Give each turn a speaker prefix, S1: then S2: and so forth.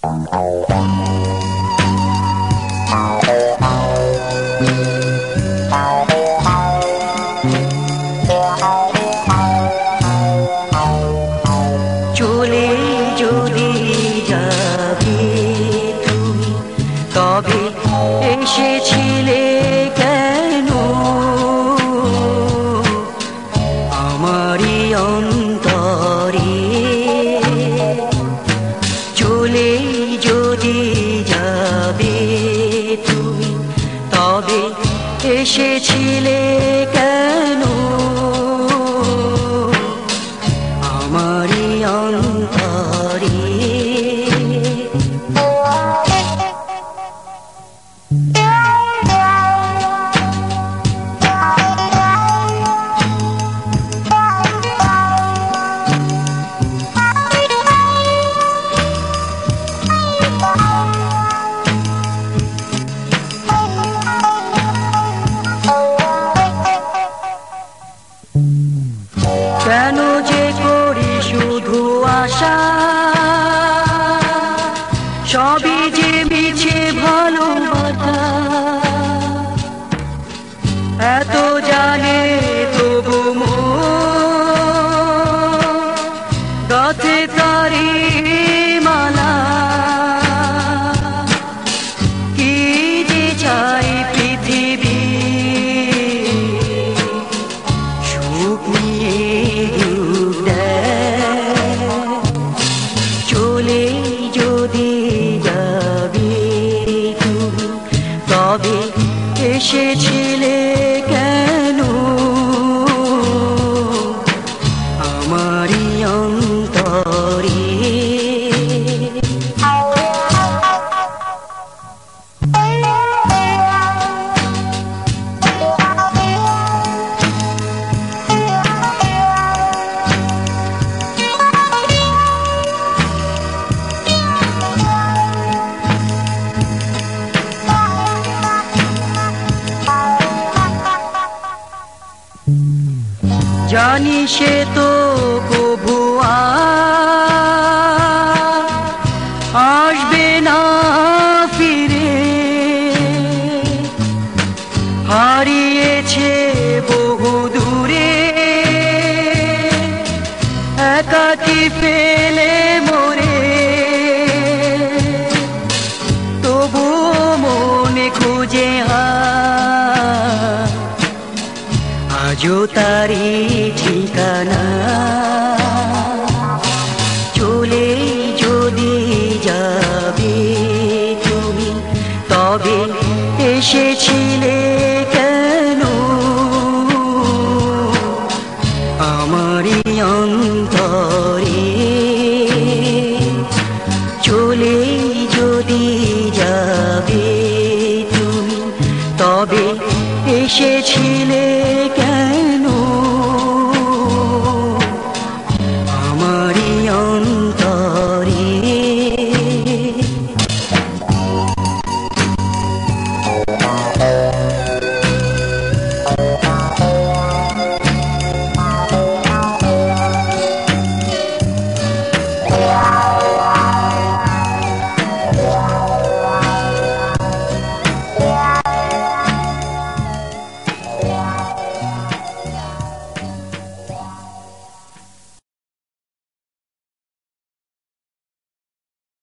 S1: চলে যদি যাবে তুমি, তবে এসেছিলে কেন আমারই অন্তরে? চলে যদি যাবে তুমি, তবে এসেছিলে কেন আমারই অন্তরে? কেন যে করি শুধু আশা, সবই যে মিছে ভালোবাসা। এত জানে তবু গাছে তারি মালা, কি যে চাই পৃথিবী সুখ নিয়ে রূপ দেয়। চলে যদি যাবে তুমি, তবে এসেছিলে কেন আমারই অন্তরে? জানি সে তো কভু আসবে না ফিরে, হারিয়েছে বহু দূরে একাকী ফেলে মোরে। তবু মনে খুঁজে আজও তারি ঠিকানা।